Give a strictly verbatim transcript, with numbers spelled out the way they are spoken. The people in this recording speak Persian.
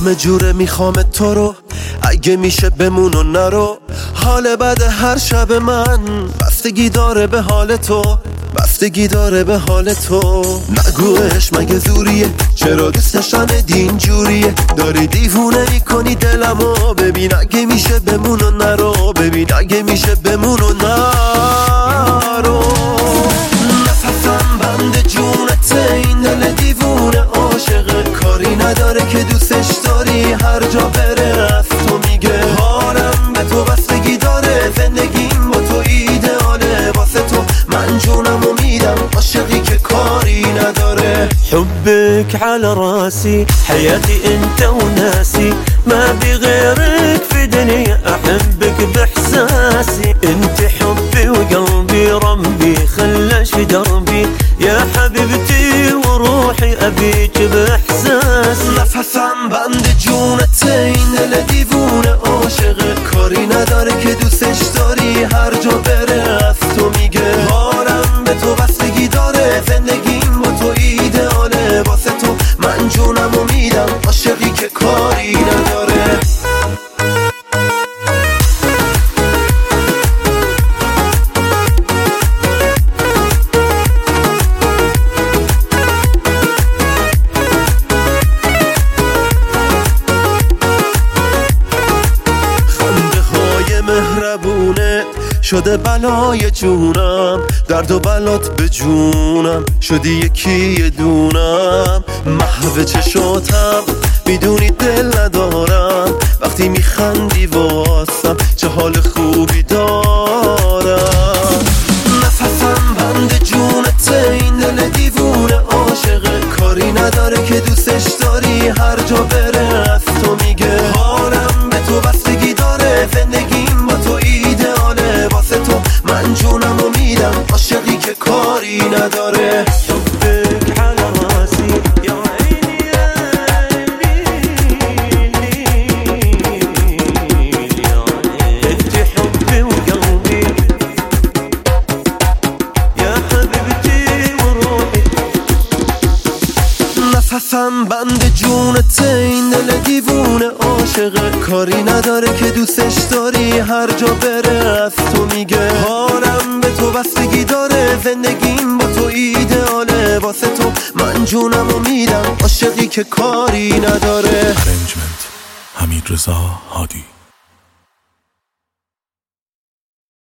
همه جوره میخوام تو رو، اگه میشه بمون و نرو. حال بعد هر شب من بستگی داره به حال تو، بستگی داره به حال تو. نگوش مگه زوریه، چرا دوستش نداری اینجوریه؟ داری دیوونه میکنی دلمو، ببین اگه میشه بمون و نرو، ببین اگه میشه بمون و نرو. نفسم بند جونته، این دل دیوونه عاشق، کاری نداره که دوستش داری، هر جا بره از تو میگه حالم به تو بستگی داره، زندگیم با تو ایدئاله، واسه تو من جونمو میدم، عاشقی که کاری نداره. حبك على راسي، حياتي انت وناسي، ما بغيرك في دنيا، احبك باحساسي، انت حبي وقلبي، ربي خلاش في دربي، يا حبيبتي وروحي ابيك باحساسي. نفسم بند جونته، این دل دیوونه عاشق، کاری نداره که دوستش داری، هر جا بره از تو میگه حالم به تو بستگی داره، زندگیم با تو ایدئاله، واسه تو من جونمو میدم، عاشقی که کاری نداره. مهربونه شده بلای جونم، درد و بلات به جونم، شدی یکی دونم، محو چشاتم میدونی دل ندارم، وقتی میخندی واسم چه حال خوبی دارم. نفسم بند جونته، این دل دیوونه عاشق، کاری نداره که دوستش داری، هر جا بره از تو میگه حالم به تو بستگی داره، زندگیم با تو ایدئاله، واسه تو من جونمو میدم، عاشقی که کاری نداره. حبك على راسي يا عيني يا ليلي، انت حبي وقلبي، يا حبيبتي وروحي. نفسم بند جونته، این دل دیوونه عاشق، کاری نداره که دوستش داری، هر جا بره از تو میگه حالم به تو بستگی داره، زندگیم با تو ایدئاله، واسه تو من جونمو میدم، عاشقی که کاری نداره. ارنجمنت حمیدرضا هادی.